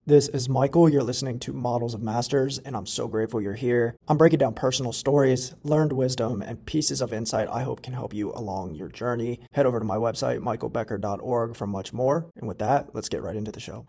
This is Michael. You're listening to Models of Masters, and I'm so grateful you're here. I'm breaking down personal stories, learned wisdom, and pieces of insight I hope can help you along your journey. Head over to my website, michaelbecker.org, for much more. And with that, let's get right into the show.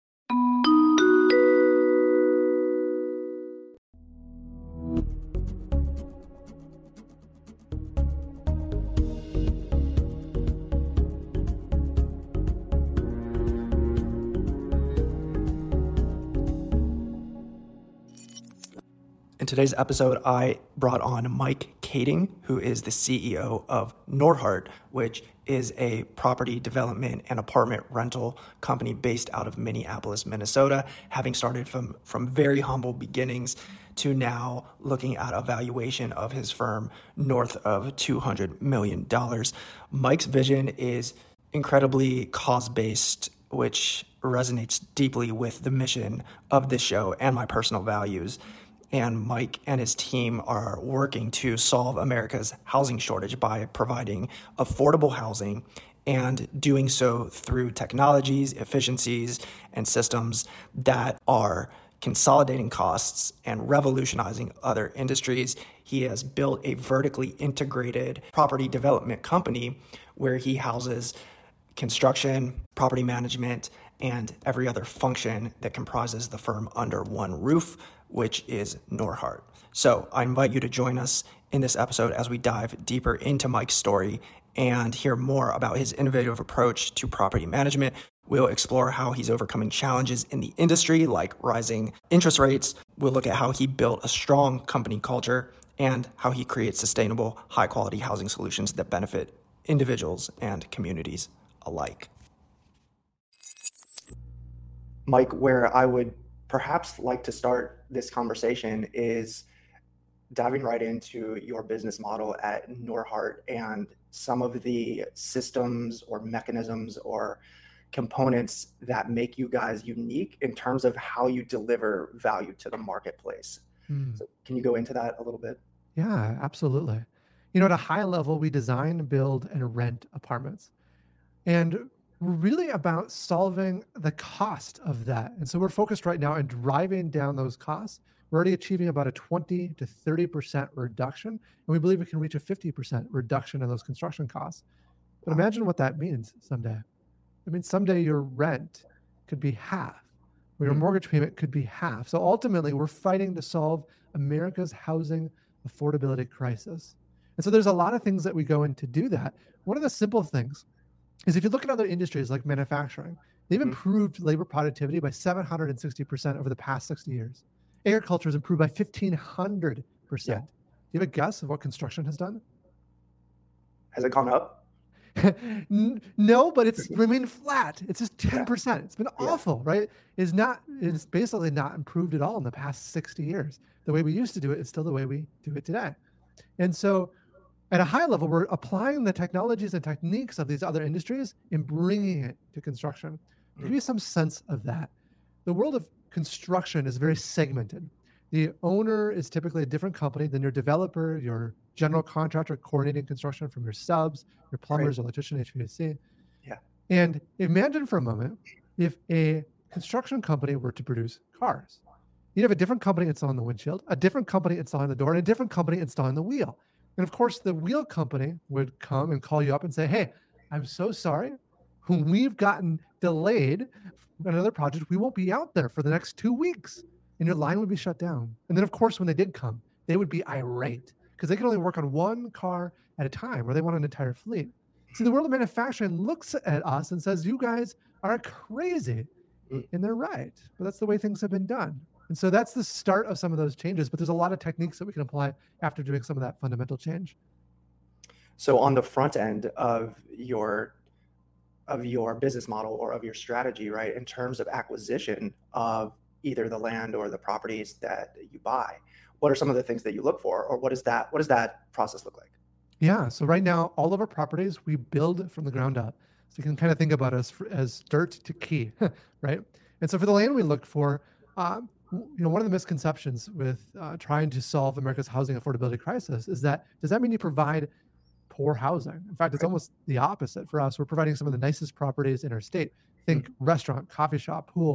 In today's episode, I brought on Mike Kading, who is the CEO of Norhart, which is a property development and apartment rental company based out of Minneapolis, Minnesota, having started from very humble beginnings to now looking at a valuation of his firm north of $200 million. Mike's vision is incredibly cause-based, which resonates deeply with the mission of this show and my personal values. And Mike and his team are working to solve America's housing shortage by providing affordable housing and doing so through technologies, efficiencies, and systems that are consolidating costs and revolutionizing other industries. He has built a vertically integrated property development company where he houses construction, property management, and every other function that comprises the firm under one roof, which is Norhart. So I invite you to join us in this episode as we dive deeper into Mike's story and hear more about his innovative approach to property management. We'll explore how he's overcoming challenges in the industry like rising interest rates. We'll look at how he built a strong company culture and how he creates sustainable, high-quality housing solutions that benefit individuals and communities alike. Mike, where I would perhaps like to start this conversation is diving right into your business model at Norhart and some of the systems or mechanisms or components that make you guys unique in terms of how you deliver value to the marketplace. So can you go into that a little bit? Yeah, absolutely. At a high level, we design, build, and rent apartments. And we're really about solving the cost of that. And so we're focused right now on driving down those costs. We're already achieving about a 20 to 30% reduction. And we believe we can reach a 50% reduction in those construction costs. But imagine what that means someday. I mean, someday your rent could be half, or your mortgage payment could be half. So ultimately, we're fighting to solve America's housing affordability crisis. And so there's a lot of things that we go in to do that. One of the simple things is if you look at other industries like manufacturing, they've improved labor productivity by 760% over the past 60 years. Agriculture has improved by 1,500%. Do you have a guess of what construction has done? Has it gone up? No, but it's remained flat. It's just 10%. It's been awful, right? It's basically not improved at all in the past 60 years. The way we used to do it is still the way we do it today. And so at a high level, we're applying the technologies and techniques of these other industries and bringing it to construction. To give you some sense of that, the world of construction is very segmented. The owner is typically a different company than your developer, your general contractor coordinating construction from your subs, your plumbers, electrician, HVAC. Yeah. And imagine for a moment if a construction company were to produce cars. You'd have a different company installing the windshield, a different company installing the door, and a different company installing the wheel. And of course, the wheel company would come and call you up and say, hey, I'm so sorry. We've gotten delayed on another project. We won't be out there for the next 2 weeks. And your line would be shut down. And then, of course, when they did come, they would be irate because they can only work on one car at a time or they want an entire fleet. See, the world of manufacturing looks at us and says, you guys are crazy. And they're right. But that's the way things have been done. And so that's the start of some of those changes, but there's a lot of techniques that we can apply after doing some of that fundamental change. So on the front end of your business model or of your strategy, right, in terms of acquisition of either the land or the properties that you buy, what are some of the things that you look for, or what does that process look like? Yeah, so right now, all of our properties, we build from the ground up. So you can kind of think about us as dirt to key, right? And so for the land we look for, one of the misconceptions with trying to solve America's housing affordability crisis is that, does that mean you provide poor housing? In fact, it's almost the opposite for us. We're providing some of the nicest properties in our state. Think restaurant, coffee shop, pool.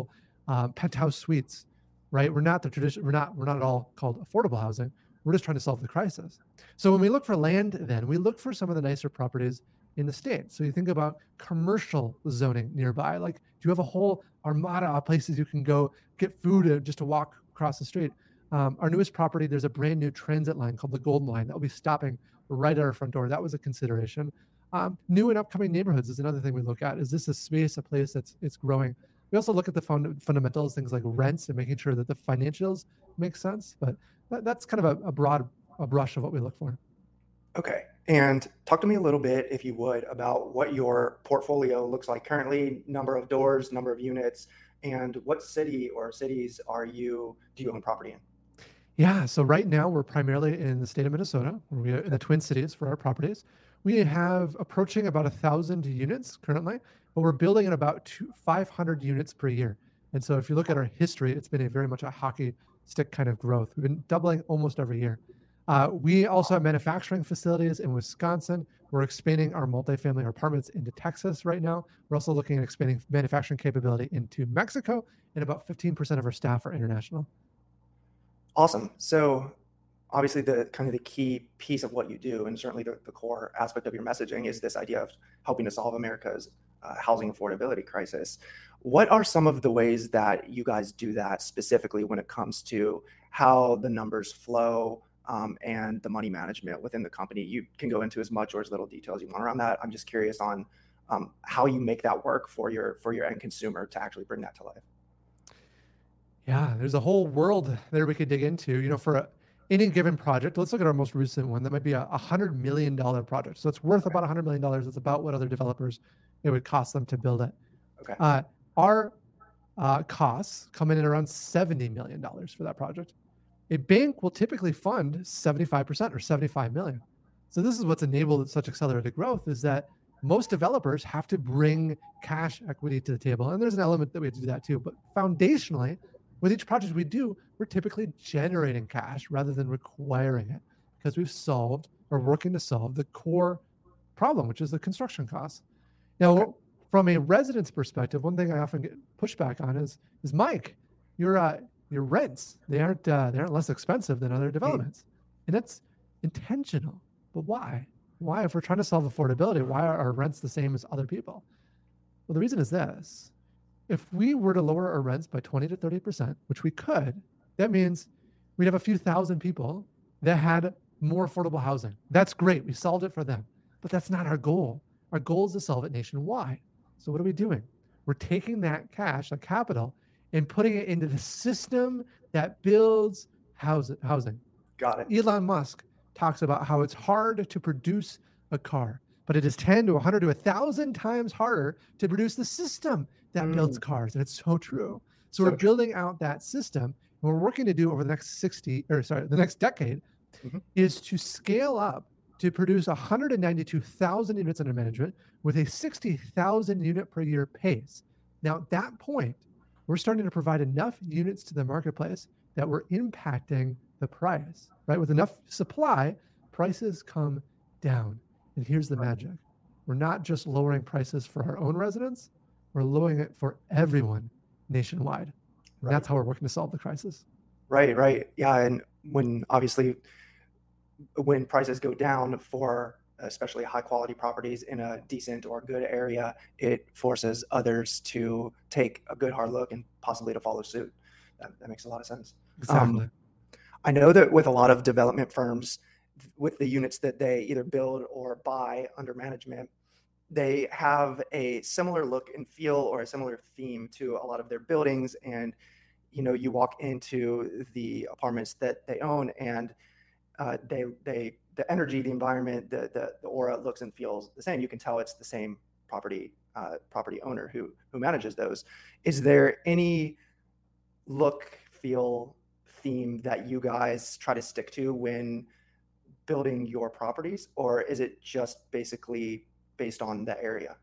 penthouse suites, right? We're not the tradition. We're not at all called affordable housing. We're just trying to solve the crisis. So when we look for land, then we look for some of the nicer properties in the state. So you think about commercial zoning nearby. Like, do you have a whole armada of places you can go get food just to walk across the street? Our newest property, there's a brand new transit line called the Golden Line that will be stopping right at our front door. That was a consideration. New and upcoming neighborhoods is another thing we look at. Is this a space, a place it's growing? We also look at the fundamentals, things like rents and making sure that the financials make sense. But that's kind of a broad brush of what we look for. Okay. And talk to me a little bit, if you would, about what your portfolio looks like currently, number of doors, number of units, and what city or cities do you own property in? Yeah, so right now we're primarily in the state of Minnesota. We're in the Twin Cities for our properties. We have approaching about 1,000 units currently, but we're building at about 500 units per year. And so if you look at our history, it's been very much a hockey stick kind of growth. We've been doubling almost every year. We also have manufacturing facilities in Wisconsin. We're expanding our multifamily apartments into Texas right now. We're also looking at expanding manufacturing capability into Mexico, and about 15% of our staff are international. Awesome. So obviously the key piece of what you do, and certainly the core aspect of your messaging, is this idea of helping to solve America's housing affordability crisis. What are some of the ways that you guys do that specifically when it comes to how the numbers flow and the money management within the company? You can go into as much or as little detail as you want around that. I'm just curious on how you make that work for your end consumer to actually bring that to life. Yeah, there's a whole world there we could dig into. For any given project, let's look at our most recent one. That might be a $100 million project. So it's worth about $100 million. It's about what other developers it would cost them to build it. Okay. Our costs come in at around $70 million for that project. A bank will typically fund 75% or $75 million. So this is what's enabled such accelerated growth, is that most developers have to bring cash equity to the table. And there's an element that we have to do that too. But foundationally, with each project we do, we're typically generating cash rather than requiring it, because we've solved or working to solve the core problem, which is the construction costs. Now, Okay. From a resident's perspective, one thing I often get pushback on is Mike, your rents, they aren't less expensive than other developments. And that's intentional. But why? Why, if we're trying to solve affordability, why are our rents the same as other people? Well, the reason is this. If we were to lower our rents by 20 to 30%, which we could, that means we'd have a few thousand people that had more affordable housing. That's great. We solved it for them. But that's not our goal. Our goal is to solve it nationwide. So what are we doing? We're taking that cash, that capital, and putting it into the system that builds housing. Got it. Elon Musk talks about how it's hard to produce a car, but it is 10 to 100 to 1,000 times harder to produce the system that builds cars. And it's so true. So we're building out that system, and what we're working to do over the next the next decade is to scale up to produce 192,000 units under management with a 60,000 unit per year pace. Now, at that point, we're starting to provide enough units to the marketplace that we're impacting the price, right? With enough supply, prices come down. And here's the magic. We're not just lowering prices for our own residents, we're lowering it for everyone nationwide. Right. That's how we're working to solve the crisis. Right. Yeah. And when prices go down for especially high quality properties in a decent or good area, it forces others to take a good hard look and possibly to follow suit. That makes a lot of sense. Exactly. I know that with a lot of development firms, with the units that they either build or buy under management, they have a similar look and feel or a similar theme to a lot of their buildings. And, you walk into the apartments that they own, and the energy, the environment, the aura looks and feels the same. You can tell it's the same property owner who manages those. Is there any look, feel, theme that you guys try to stick to when building your properties, or is it just basically based on the area?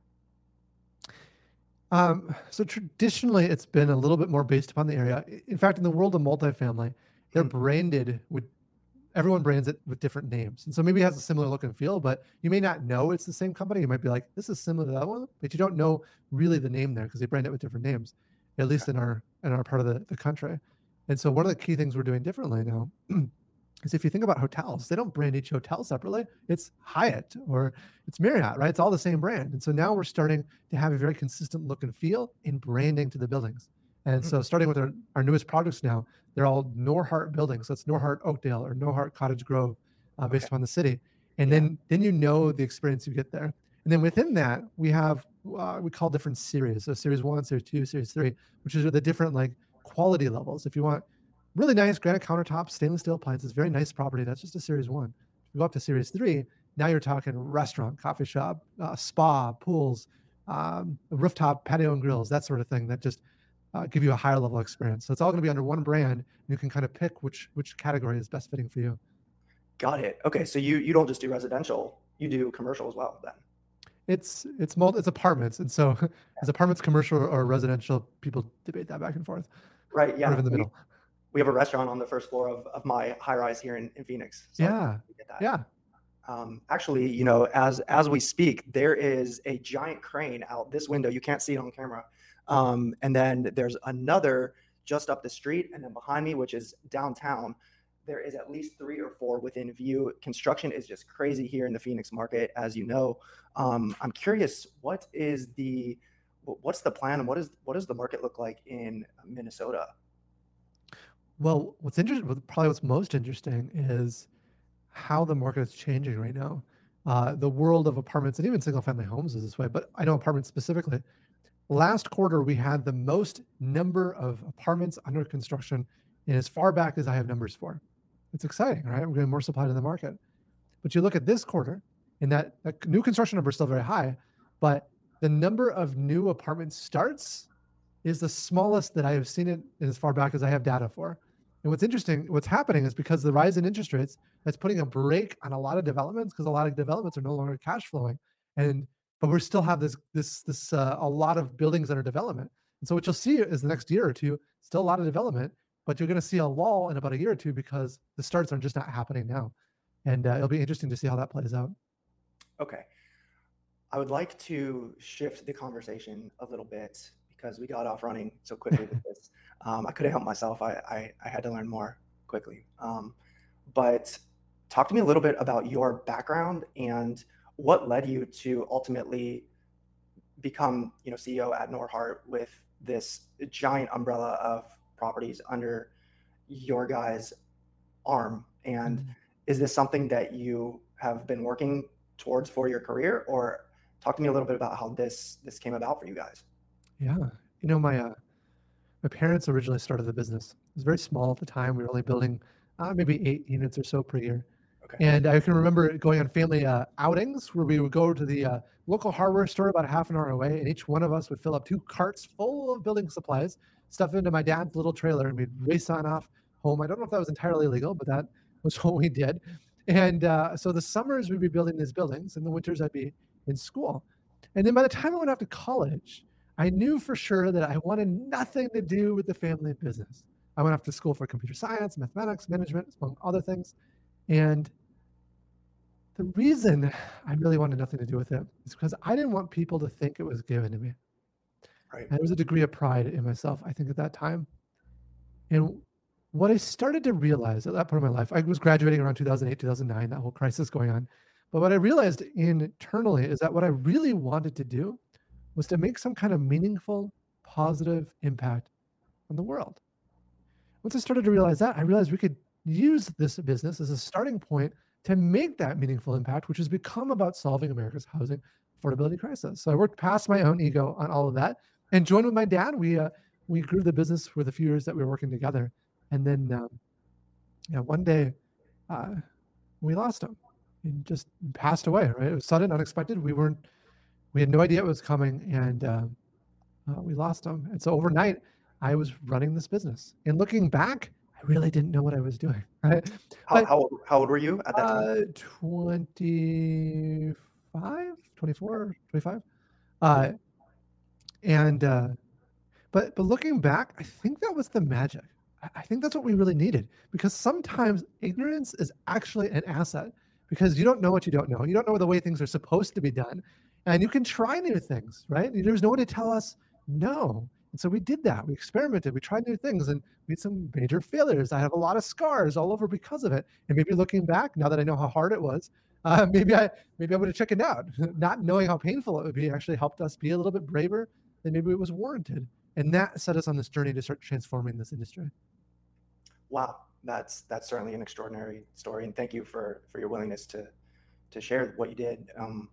So traditionally, it's been a little bit more based upon the area. In fact, in the world of multifamily, they're branded with, everyone brands it with different names. And so maybe it has a similar look and feel, but you may not know it's the same company. You might be like, this is similar to that one, but you don't know really the name there because they brand it with different names, at least in our in our part of the country. And so one of the key things we're doing differently now is if you think about hotels, they don't brand each hotel separately. It's Hyatt or it's Marriott, right? It's all the same brand. And so now we're starting to have a very consistent look and feel in branding to the buildings. And so starting with our newest projects now, they're all Norhart buildings. So it's Norhart Oakdale or Norhart Cottage Grove based upon the city. And then you know the experience you get there. And then within that, we have, we call different series. So series 1, series 2, series 3, which is the different like quality levels. If you want really nice granite countertops, stainless steel appliances, very nice property, that's just a series 1. If you go up to series 3, now you're talking restaurant, coffee shop, spa, pools, rooftop patio and grills, that sort of thing that just give you a higher level experience. So it's all going to be under one brand, and you can kind of pick which category is best fitting for you. Got it. Okay, so you don't just do residential, you do commercial as well then. It's apartments, and so is apartments commercial or residential? People debate that back and forth. Right. Yeah. Sort of in the middle. We have a restaurant on the first floor of my high rise here in Phoenix. So get that. Yeah. Actually, you know, as we speak, there is a giant crane out this window. You can't see it on camera. And then there's another just up the street, and then behind me, which is downtown, there is at least 3 or 4 within view. Construction is just crazy here in the Phoenix market, as you know. I'm curious, what's the plan, and what does the market look like in Minnesota? Well, probably what's most interesting is how the market is changing right now. The world of apartments and even single family homes is this way, but I know apartments specifically. Last quarter, we had the most number of apartments under construction in as far back as I have numbers for. It's exciting, right? We're getting more supply to the market. But you look at this quarter, and that new construction number is still very high, but the number of new apartment starts is the smallest that I have seen it in as far back as I have data for. And what's happening is because of the rise in interest rates, that's putting a brake on a lot of developments because a lot of developments are no longer cash flowing. But we still have a lot of buildings under development. And so what you'll see is the next year or two, still a lot of development, but you're going to see a lull in about a year or two because the starts are just not happening now. And it'll be interesting to see how that plays out. Okay. I would like to shift the conversation a little bit because we got off running so quickly with this. I couldn't help myself. I had to learn more quickly. But talk to me a little bit about your background and what led you to ultimately become, CEO at Norhart with this giant umbrella of properties under your guys' arm. And is this something that you have been working towards for your career, or talk to me a little bit about how this came about for you guys? Yeah. My parents originally started the business. It was very small at the time. We were only building maybe 8 units or so per year. Okay. And I can remember going on family outings where we would go to the local hardware store about a half an hour away, and each one of us would fill up 2 carts full of building supplies, stuff into my dad's little trailer, and we'd race on off home. I don't know if that was entirely legal, but that was what we did. And so the summers we'd be building these buildings, and the winters I'd be in school. And then by the time I went off to college, I knew for sure that I wanted nothing to do with the family business. I went off to school for computer science, mathematics, management, among other things. And the reason I really wanted nothing to do with it is because I didn't want people to think it was given to me. Right. And there was a degree of pride in myself, I think, at that time. And what I started to realize at that point of my life, I was graduating around 2008, 2009, that whole crisis going on. But what I realized internally is that what I really wanted to do was to make some kind of meaningful, positive impact on the world. Once I started to realize that, I realized we could use this business as a starting point to make that meaningful impact, which has become about solving America's housing affordability crisis. So I worked past my own ego on all of that and joined with my dad. We grew the business for the few years that we were working together. And then one day we lost him. He just passed away, right? It was sudden, unexpected. We had no idea it was coming, and we lost him. And so overnight, I was running this business. And looking back, I really didn't know what I was doing, right? How old were you at that time? 25, 24, 25. But looking back, I think that was the magic. I think that's what we really needed, because sometimes ignorance is actually an asset, because you don't know what you don't know. You don't know the way things are supposed to be done. And you can try new things, right? There's no one to tell us no. And so we did that. We experimented. We tried new things, and we had some major failures. I have a lot of scars all over because of it. And maybe looking back, now that I know how hard it was, maybe I would have chickened out. Not knowing how painful it would be actually helped us be a little bit braver than maybe it was warranted. And that set us on this journey to start transforming this industry. Wow, that's certainly an extraordinary story, and thank you for your willingness to share what you did.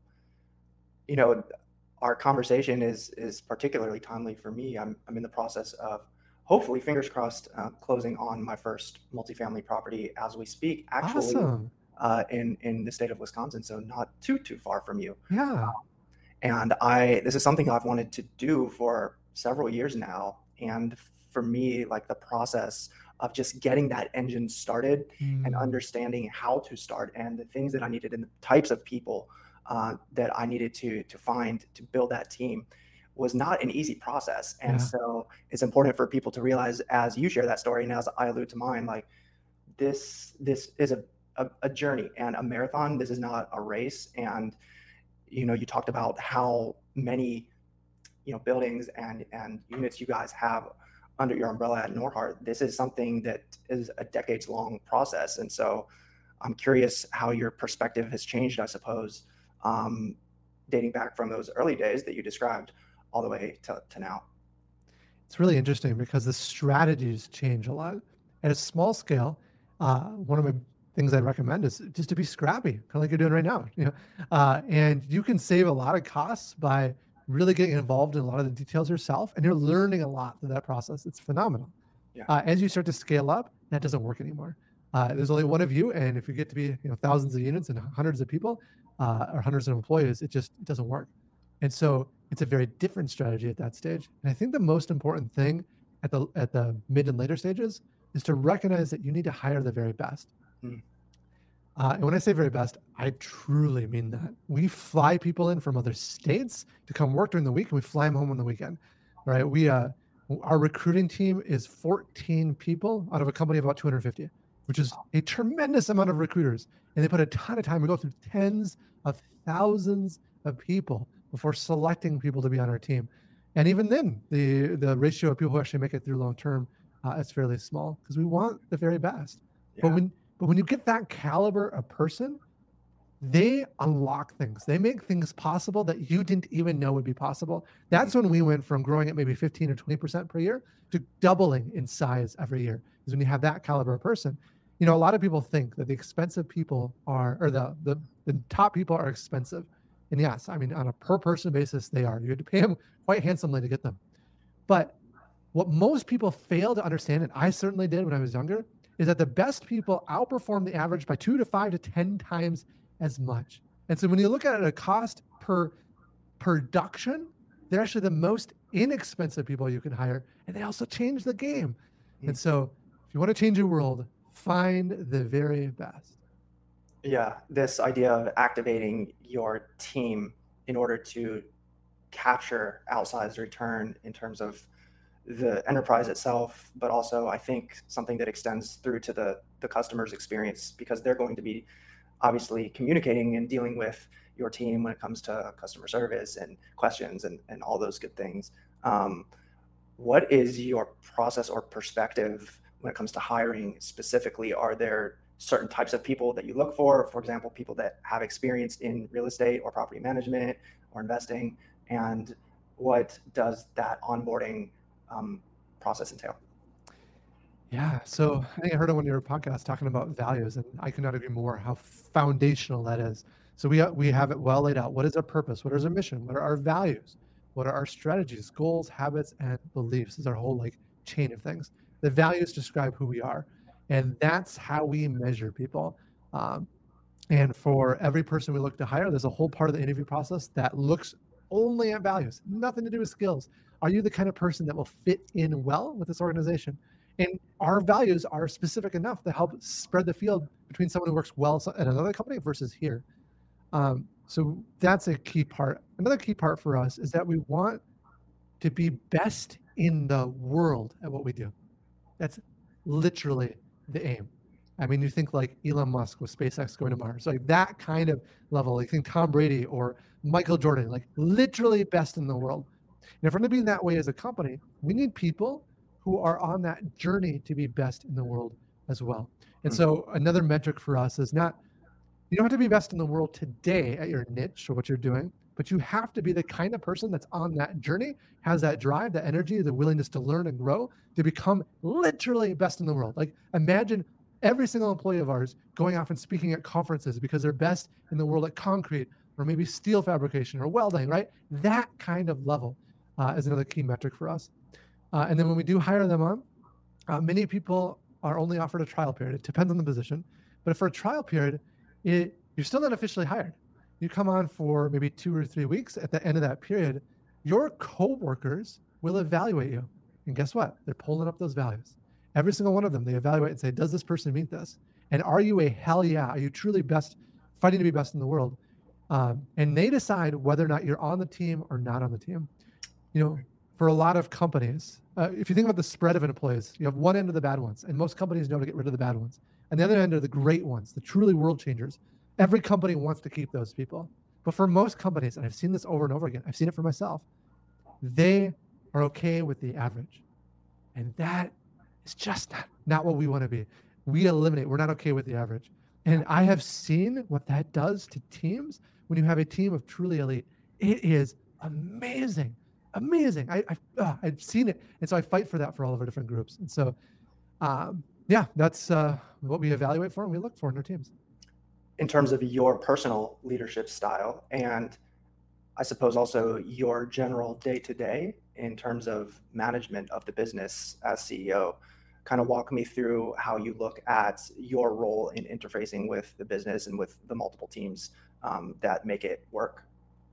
You know, our conversation is particularly timely for me. I'm in the process of, hopefully, fingers crossed, closing on my first multifamily property as we speak. Actually, Awesome. in the state of Wisconsin, so not too far from you. Yeah. And this is something I've wanted to do for several years now. And for me, like the process of just getting that engine started and Mm, understanding how to start and the things that I needed and the types of people that I needed to find to build that team was not an easy process. And yeah. so it's important for people to realize, as you share that story and as I allude to mine, like this is a journey and a marathon. This is not a race. And you talked about how many buildings and units you guys have under your umbrella at Norhart. This is something that is a decades long process, and so I'm curious how your perspective has changed, I suppose, dating back from those early days that you described all the way to now. It's really interesting because the strategies change a lot. At a small scale, one of my things I'd recommend is just to be scrappy, kind of like you're doing right now. And you can save a lot of costs by really getting involved in a lot of the details yourself, and you're learning a lot through that process. It's phenomenal. Yeah. As you start to scale up, that doesn't work anymore. There's only one of you, and if you get to be thousands of units and hundreds of people or hundreds of employees, it doesn't work. And so it's a very different strategy at that stage. And I think the most important thing at the mid and later stages is to recognize that you need to hire the very best. Mm. And when I say very best, I truly mean that. We fly people in from other states to come work during the week, and we fly them home on the weekend. Right? Our recruiting team is 14 people out of a company of about 250, which is a tremendous amount of recruiters. And they put a ton of time. We go through tens of thousands of people before selecting people to be on our team. And even then, the ratio of people who actually make it through long term is fairly small because we want the very best. Yeah. But when you get that caliber of person, they unlock things. They make things possible that you didn't even know would be possible. That's when we went from growing at maybe 15 or 20% per year to doubling in size every year. Is when you have that caliber of person. A lot of people think that the expensive people or the top people are expensive. And yes, I mean, on a per person basis, they are. You have to pay them quite handsomely to get them. But what most people fail to understand, and I certainly did when I was younger, is that the best people outperform the average by 2 to 5 to 10 times as much. And so when you look at it, a cost per production, they're actually the most inexpensive people you can hire, and they also change the game. And so if you want to change your world, find the very best. Yeah, this idea of activating your team in order to capture outsized return in terms of the enterprise itself, but also I think something that extends through to the customer's experience, because they're going to be obviously communicating and dealing with your team when it comes to customer service and questions and all those good things. What is your process or perspective when it comes to hiring specifically? Are there certain types of people that you look for example, people that have experience in real estate or property management or investing? And what does that onboarding process entail? Yeah. So I think I heard on one of your podcasts talking about values, and I could not agree more how foundational that is. So we have it well laid out. What is our purpose? What is our mission? What are our values? What are our strategies, goals, habits, and beliefs? Is our whole chain of things. The values describe who we are, and that's how we measure people. And for every person we look to hire, there's a whole part of the interview process that looks only at values, nothing to do with skills. Are you the kind of person that will fit in well with this organization? And our values are specific enough to help spread the field between someone who works well at another company versus here. So that's a key part. Another key part for us is that we want to be best in the world at what we do. That's literally the aim. I mean, you think like Elon Musk with SpaceX going to Mars, like that kind of level. Like think Tom Brady or Michael Jordan, like literally best in the world. And if we're going to be that way as a company, we need people who are on that journey to be best in the world as well. And so another metric for us is not, you don't have to be best in the world today at your niche or what you're doing, but you have to be the kind of person that's on that journey, has that drive, that energy, the willingness to learn and grow to become literally best in the world. Like imagine every single employee of ours going off and speaking at conferences because they're best in the world at concrete or maybe steel fabrication or welding, right? That kind of level is another key metric for us. And then when we do hire them on, many people are only offered a trial period. It depends on the position. But for a trial period, you're still not officially hired. You come on for maybe 2 or 3 weeks. At the end of that period, your coworkers will evaluate you. And guess what? They're pulling up those values. Every single one of them, they evaluate and say, does this person meet this? And are you a hell yeah? Are you truly best, fighting to be best in the world? And they decide whether or not you're on the team or not on the team. You know, for a lot of companies, if you think about the spread of employees, you have one end of the bad ones, and most companies know to get rid of the bad ones. And the other end are the great ones, the truly world changers. Every company wants to keep those people. But for most companies, and I've seen this over and over again, I've seen it for myself, they are okay with the average. And that is just not what we want to be. We're not okay with the average. And I have seen what that does to teams when you have a team of truly elite. It is amazing. Amazing. I've seen it. And so I fight for that for all of our different groups. And so, that's what we evaluate for and we look for in our teams. In terms of your personal leadership style, and I suppose also your general day-to-day in terms of management of the business as CEO, kind of walk me through how you look at your role in interfacing with the business and with the multiple teams that make it work.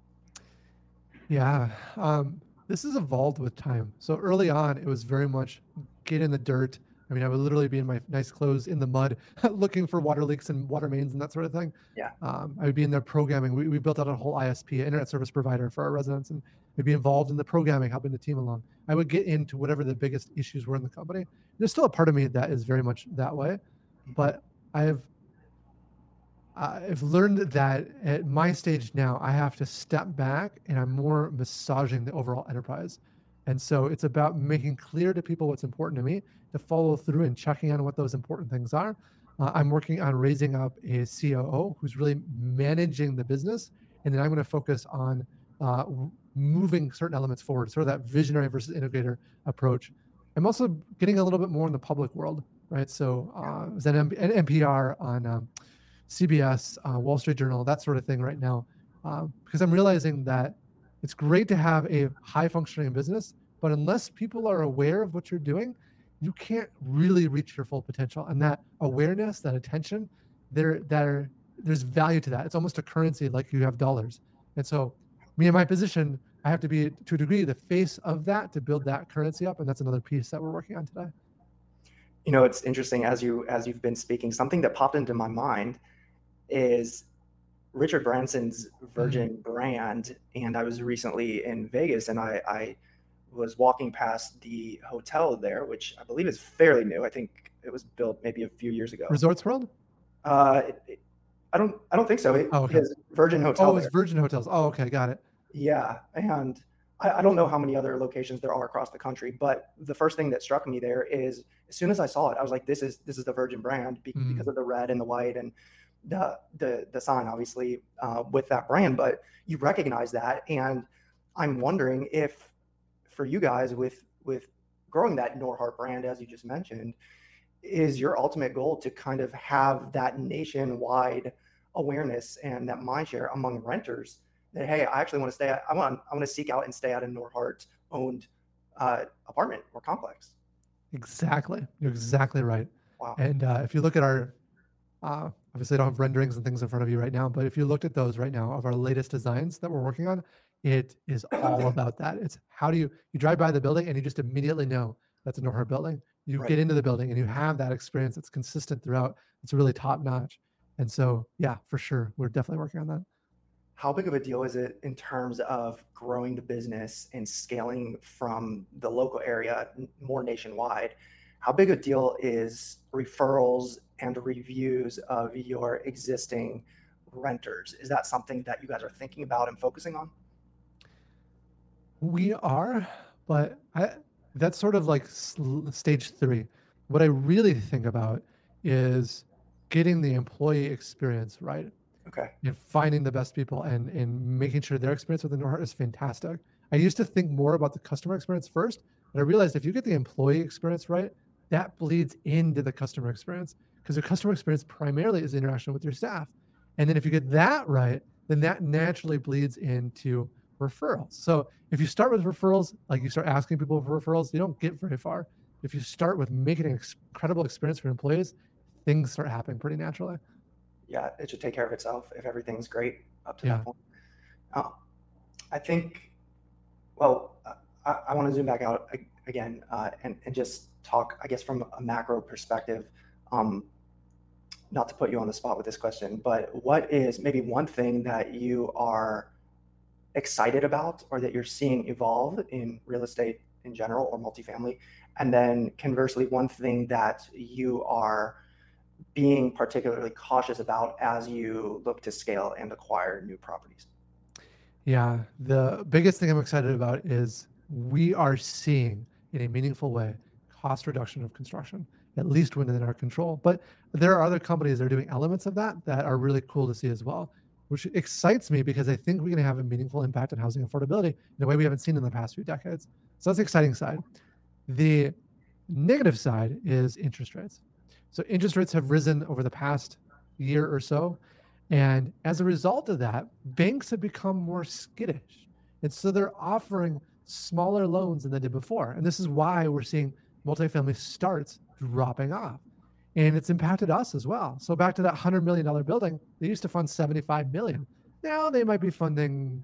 Yeah. This has evolved with time. So early on, it was very much get in the dirt. I mean, I would literally be in my nice clothes in the mud, looking for water leaks and water mains and that sort of thing. Yeah. I would be in there programming. We built out a whole ISP, internet service provider for our residents, and we'd be involved in the programming, helping the team along. I would get into whatever the biggest issues were in the company. There's still a part of me that is very much that way, but I've learned that at my stage now, I have to step back and I'm more massaging the overall enterprise. And so it's about making clear to people what's important to me, to follow through and checking on what those important things are. I'm working on raising up a COO who's really managing the business. And then I'm going to focus on moving certain elements forward, sort of that visionary versus integrator approach. I'm also getting a little bit more in the public world, right? So I was at NPR on CBS, Wall Street Journal, that sort of thing right now, because I'm realizing that it's great to have a high functioning business, but unless people are aware of what you're doing, you can't really reach your full potential. And that awareness, that attention, there's value to that. It's almost a currency, like you have dollars. And so me in my position, I have to be, to a degree, the face of that to build that currency up. And that's another piece that we're working on today. You know, it's interesting as you've been speaking, something that popped into my mind is Richard Branson's Virgin brand. And I was recently in Vegas and I was walking past the hotel there, which I believe is fairly new. I think it was built maybe a few years ago. Resorts World? I don't think so. His Virgin Hotel. Oh, it's Virgin Hotels. Oh, okay. Got it. Yeah. And I don't know how many other locations there are across the country, but the first thing that struck me there is as soon as I saw it, I was like, this is the Virgin brand because of the red and the white and the sign, obviously, with that brand, but you recognize that. And I'm wondering if for you guys with growing that Norhart brand, as you just mentioned, is your ultimate goal to kind of have that nationwide awareness and that mind share among renters that, hey, I actually want to stay at, I want to seek out and stay at a Norhart owned apartment or complex. Exactly. You're exactly right. Wow. And if you look at our, obviously I don't have renderings and things in front of you right now, but if you looked at those right now of our latest designs that we're working on, it is all about that. It's how do you drive by the building and you just immediately know that's a Norhart building. You get into the building and you have that experience that's consistent throughout. It's really top notch. And so, yeah, for sure. We're definitely working on that. How big of a deal is it in terms of growing the business and scaling from the local area more nationwide? How big a deal is referrals and reviews of your existing renters? Is that something that you guys are thinking about and focusing on? We are, but that's sort of like stage three. What I really think about is getting the employee experience right Okay. and finding the best people and making sure their experience with the Norheart is fantastic. I used to think more about the customer experience first, but I realized if you get the employee experience right, that bleeds into the customer experience because the customer experience primarily is interaction with your staff. And then if you get that right, then that naturally bleeds into referrals. So if you start with referrals, like you start asking people for referrals, you don't get very far. If you start with making an incredible experience for employees, things start happening pretty naturally. Yeah, it should take care of itself if everything's great up to that Yeah. point. Uh, I think, well, I want to zoom back out again and just talk, I guess, from a macro perspective. Um, Not to put you on the spot with this question, but what is maybe one thing that you are excited about or that you're seeing evolve in real estate in general or multifamily? And then conversely, one thing that you are being particularly cautious about as you look to scale and acquire new properties? Yeah, the biggest thing I'm excited about is we are seeing in a meaningful way cost reduction of construction, at least within our control. But there are other companies that are doing elements of that that are really cool to see as well, which excites me because I think we're going to have a meaningful impact on housing affordability in a way we haven't seen in the past few decades. So that's the exciting side. The negative side is interest rates. So interest rates have risen over the past year or so. And as a result of that, banks have become more skittish. And so they're offering smaller loans than they did before. And this is why we're seeing multifamily starts dropping off. And it's impacted us as well. So back to that $100 million building, they used to fund 75 million. Now they might be funding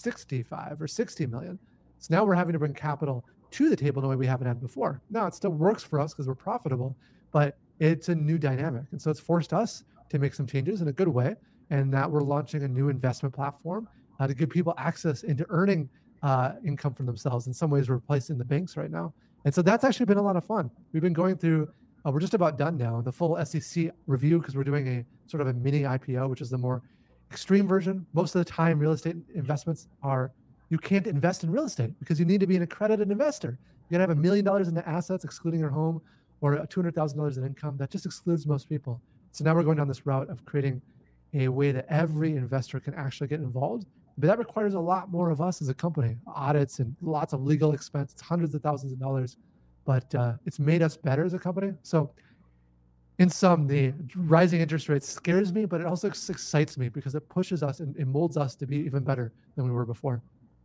65 or 60 million. So now we're having to bring capital to the table in a way we haven't had before. Now it still works for us because we're profitable, but it's a new dynamic. And so it's forced us to make some changes in a good way. And that we're launching a new investment platform to give people access into earning income for themselves. In some ways, we're replacing the banks right now. And so that's actually been a lot of fun. We've been going through, we're just about done now, the full SEC review because we're doing a sort of a mini IPO, which is the more extreme version. Most of the time, real estate investments are, you can't invest in real estate because you need to be an accredited investor. You gotta have $1 million in assets, excluding your home, or $200,000 in income. That just excludes most people. So now we're going down this route of creating a way that every investor can actually get involved. But that requires a lot more of us as a company, audits and lots of legal expense. It's hundreds of thousands of dollars, but it's made us better as a company. So in sum, the rising interest rates scares me, but it also excites me because it pushes us and it molds us to be even better than we were before.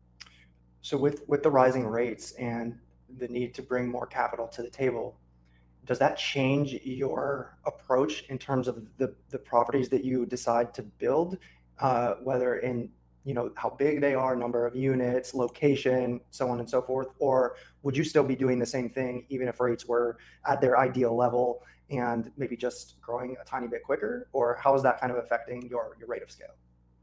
So with the rising rates and the need to bring more capital to the table, does that change your approach in terms of the properties that you decide to build, whether in how big they are, number of units, location, so on and so forth? Or would you still be doing the same thing even if rates were at their ideal level and maybe just growing a tiny bit quicker? Or how is that kind of affecting your rate of scale?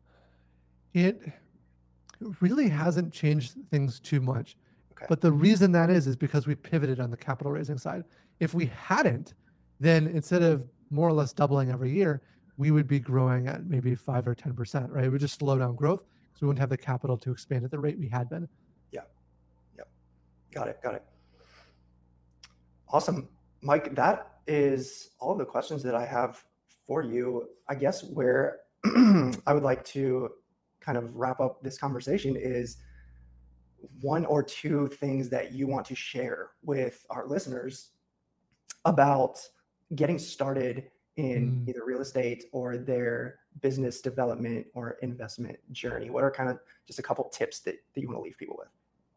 It really hasn't changed things too much. Okay. But the reason that is because we pivoted on the capital raising side. If we hadn't, then instead of more or less doubling every year, we would be growing at maybe 5 or 10%, right? It would just slow down growth because we wouldn't have the capital to expand at the rate we had been. Yeah. Yep. Got it. Got it. Awesome. Mike, that is all of the questions that I have for you. I guess where I would like to kind of wrap up this conversation is one or two things that you want to share with our listeners about getting started in either real estate or their business development or investment journey. What are kind of just a couple tips that you want to leave people with?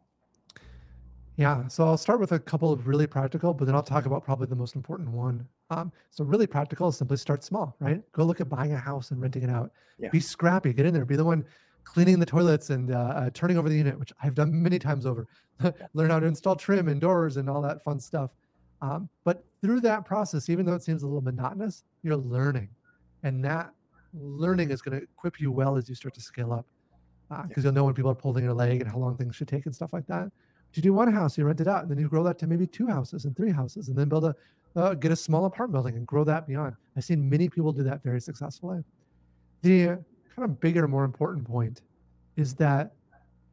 Yeah, so I'll start with a couple of really practical, but then I'll talk about probably the most important one. So really practical is simply start small, right? Go look at buying a house and renting it out. Yeah. Be scrappy, get in there, be the one cleaning the toilets and turning over the unit, which I've done many times over. Learn how to install trim and doors and all that fun stuff. But through that process, even though it seems a little monotonous, you're learning. And that learning is going to equip you well as you start to scale up because you'll know when people are pulling your leg and how long things should take and stuff like that. You do one house, you rent it out, and then you grow that to maybe 2 houses and 3 houses, and then get a small apartment building and grow that beyond. I've seen many people do that very successfully. The kind of bigger, more important point is that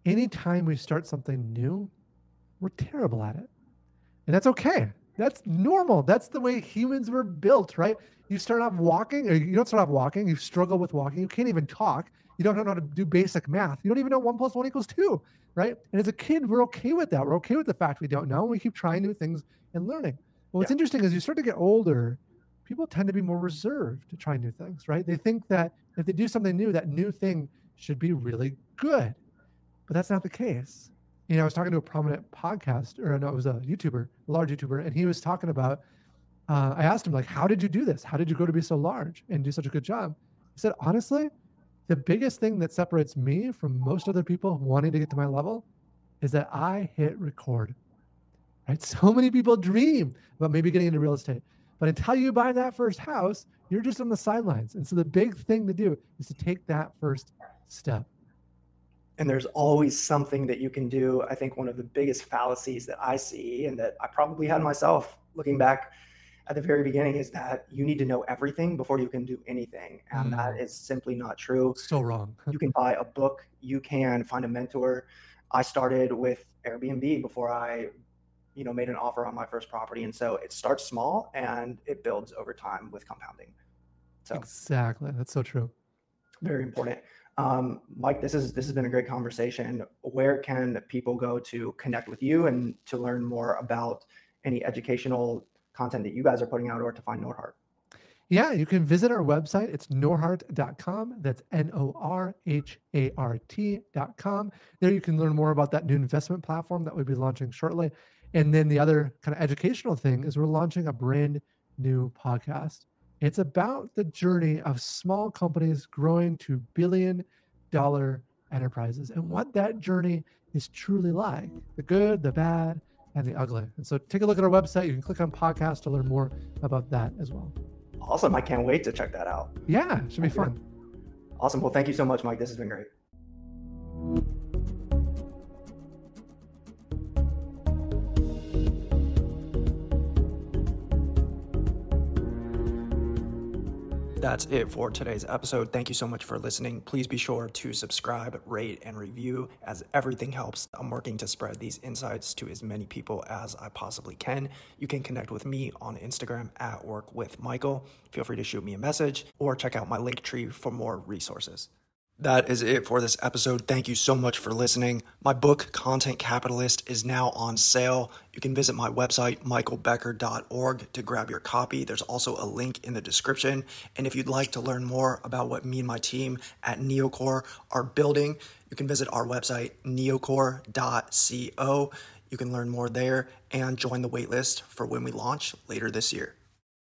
anytime we start something new, we're terrible at it. And that's okay. That's normal. That's the way humans were built, right? You start off walking, or you don't start off walking, you struggle with walking, you can't even talk, you don't know how to do basic math, you don't even know 1 + 1 = 2, right? And as a kid, we're okay with that. We're okay with the fact we don't know. We keep trying new things and learning. But what's interesting is you start to get older, people tend to be more reserved to try new things, right? They think that if they do something new, that new thing should be really good. But that's not the case. I was talking to a prominent podcast, or no, it was a YouTuber, a large YouTuber, and he was talking about, I asked him, like, how did you do this? How did you grow to be so large and do such a good job? He said, honestly, the biggest thing that separates me from most other people wanting to get to my level is that I hit record, right? So many people dream about maybe getting into real estate, but until you buy that first house, you're just on the sidelines. And so the big thing to do is to take that first step. And there's always something that you can do. I think one of the biggest fallacies that I see, and that I probably had myself looking back at the very beginning, is that you need to know everything before you can do anything. And that is simply not true. So wrong. You can buy a book, you can find a mentor. I started with Airbnb before I made an offer on my first property. And so it starts small and it builds over time with compounding. So exactly. That's so true. Very important. Mike, this has been a great conversation. Where can people go to connect with you and to learn more about any educational content that you guys are putting out, or to find Norhart? Yeah, you can visit our website. It's norhart.com. That's NORHART.com. There you can learn more about that new investment platform that we'll be launching shortly. And then the other kind of educational thing is we're launching a brand new podcast. It's about the journey of small companies growing to billion-dollar enterprises and what that journey is truly like, the good, the bad, and the ugly. And so take a look at our website. You can click on podcast to learn more about that as well. Awesome. I can't wait to check that out. Yeah, it should be fun. Awesome. Well, thank you so much, Mike. This has been great. That's it for today's episode. Thank you so much for listening. Please be sure to subscribe, rate, and review, as everything helps. I'm working to spread these insights to as many people as I possibly can. You can connect with me on Instagram at @workwithmichael. Feel free to shoot me a message or check out my link tree for more resources. That is it for this episode. Thank you so much for listening. My book, Content Capitalist, is now on sale. You can visit my website, michaelbecker.org, to grab your copy. There's also a link in the description. And if you'd like to learn more about what me and my team at Neocore are building, you can visit our website, neocore.co. You can learn more there and join the waitlist for when we launch later this year.